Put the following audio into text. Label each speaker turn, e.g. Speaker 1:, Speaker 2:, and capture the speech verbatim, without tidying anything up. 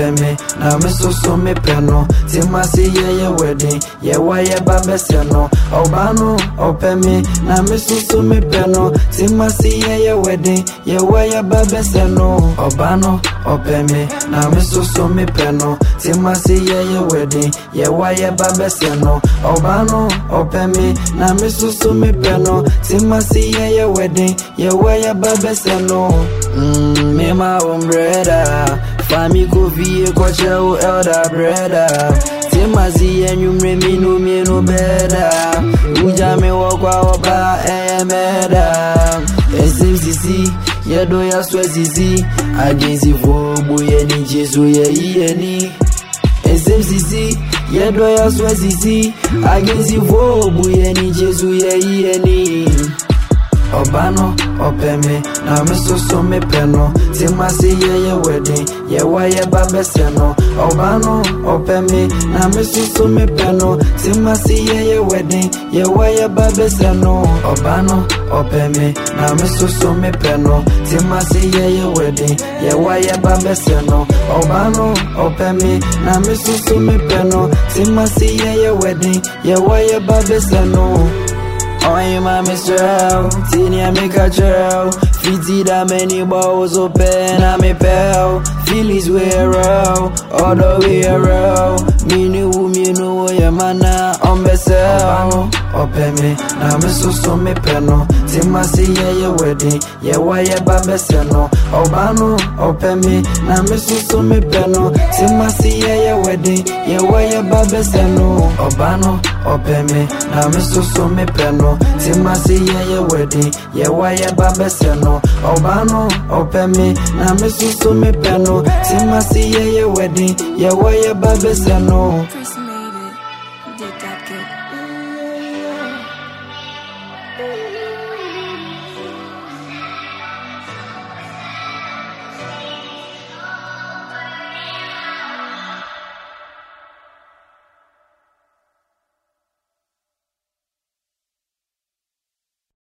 Speaker 1: opeme na me so so me peno timasi ye ye wedding ye wa ye ba bese no obano opeme na me so so me peno timasi ye ye wedding ye wa ye ba bese no obano opeme na me so so me peno timasi ye ye wedding ye wa ye ba bese no obano opeme na me so so me peno timasi ye ye wedding ye wa ye ba bese no mm me ma umbrella fami ko vie ko cheo elder brother timasi ye nyumre mi no mi no beda uja me wo kwa oba e meda esimsisi ye do ya swesizi agenzi vobu ye ni jesu ye ye ni esimsisi ye do ya swesizi agenzi vobu ye ni jesu ye ye ni obano opeme na me so so me peno timasi ye ye wedding ye wa ye ba bese no obano opeme na me so so me peno timasi ye ye wedding ye wa ye ba bese no obano opeme na me so so me peno timasi ye ye wedding ye wa ye ba bese no obano opeme na me so so me peno timasi ye ye wedding ye wa ye ba bese no Oye mami strel, tini a me kachel Fiti da many balls open a me pel Feelings way around, all the way around Me knew me know ye mana on besel Open me, na me so so me peno Timasi ye ye wedding, ye wa ye ba beseno Obano, open me, na me so so me peno Timasi ye ye wedding, ye wa ye ba beseno Obano, open me, na me so so me peno Timasi ye ye wedding, ye wa ye ba beseno Obano, open me, na me so so me peno Timasi ye ye wedding, ye wa ye ba beseno